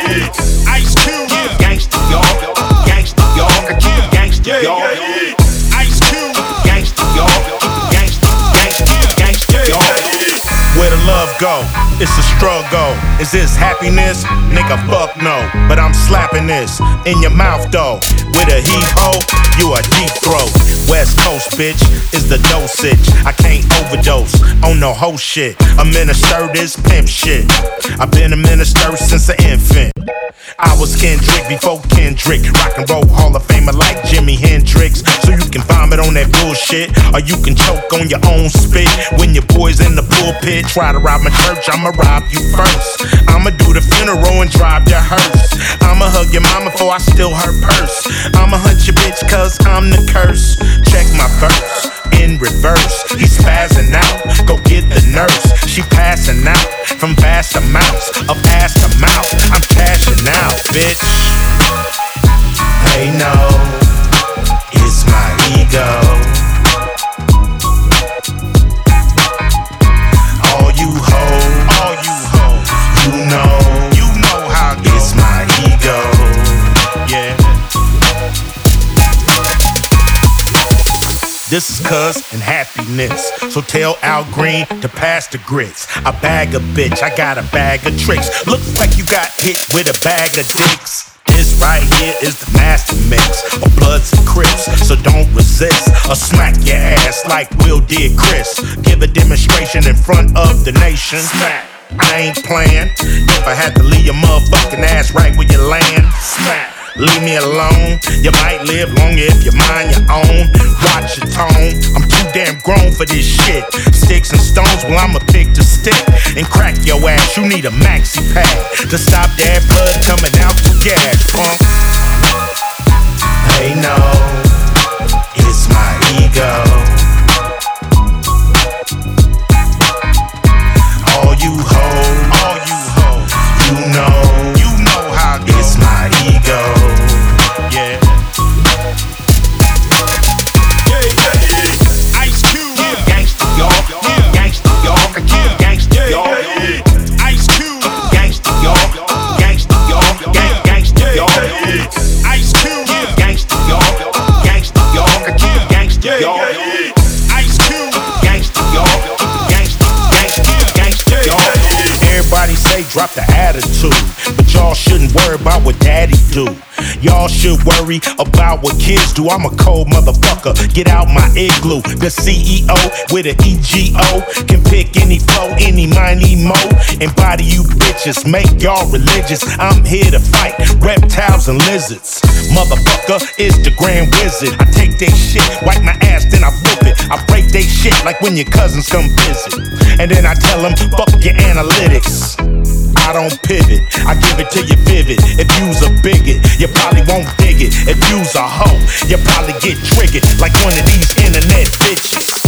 Ice Cube, Gangsta, y'all. Gangsta, y'all. Gangsta, y'all. Ice Cube, Gangsta, y'all. Gangsta, y'all. Where the love go? It's a struggle. Is this happiness? Nigga, fuck no. But I'm slapping this in your mouth though. With a heave-ho, you a deep throat. West Coast, bitch, is the dosage. I can't overdose on no hoe shit. A minister this pimp shit. I've been a minister since an infant. I was Kendrick before Kendrick. Rock and roll Hall of Famer like Jimi Hendrix. So you can vomit on that bullshit, or you can choke on your own spit. When your boys in the pulpit try to rob my church, I'ma rob you first. I'ma do the funeral and drive your hearse. I'ma hug your mama before I steal her purse. I'ma hunt your bitch cause I'm the curse. Check my verse in reverse. He's spazzing out, go get the nurse. She passing out from vast amounts of ass to mouth. I'm cashing out, bitch. Hey no, it's my ego. All you hoes, you know how it's my ego. Yeah. This is cuz and happiness. So tell Al Green to pass the grits. I bag a bitch, I got a bag of tricks. Looks like you got hit with a bag of dicks. This right here is the master mix of Bloods and Crips. So don't resist or smack your ass like Will did Chris. Give a demonstration in front of the nation. Smack. I ain't playing. If I had to leave your motherfucking ass right where you land. Smack. Leave me alone. You might live longer if you mind your own. Watch your tone. I'm too damn grown for this shit. Sticks and stones, well I'ma pick the stick and crack your ass. You need a maxi pad to stop that blood coming out your gas, punk. Hey no, it's my ego. All you hoes, you know how it's my ego. Yeah. Ice Cube, Gangsta, y'all. Gangsta, y'all. Gangsta, y'all. Ice Cube, Gangsta, y'all. Gangsta, y'all. Gangsta, y'all. Ice Cube, Gangsta, y'all. Gangsta, y'all. Gangsta, y'all. Ice Cube, Gangsta, y'all. Gangsta, y'all. Everybody say drop the attitude, but y'all shouldn't worry about what daddy do. Y'all should worry about what kids do. I'm a cold motherfucker, get out my igloo. The CEO with an EGO can pick any flow, any mind, emo, and body you bitches, make y'all religious. I'm here to fight reptiles and lizards. Motherfucker is the grand wizard. I take their shit, wipe my ass, then I whip it. I break their shit like when your cousins come visit. And then I tell them, fuck your analytics. I don't pivot, I give it to you vivid. If you's a bigot, you probably won't dig it. If you's a hoe, you probably get triggered like one of these internet bitches.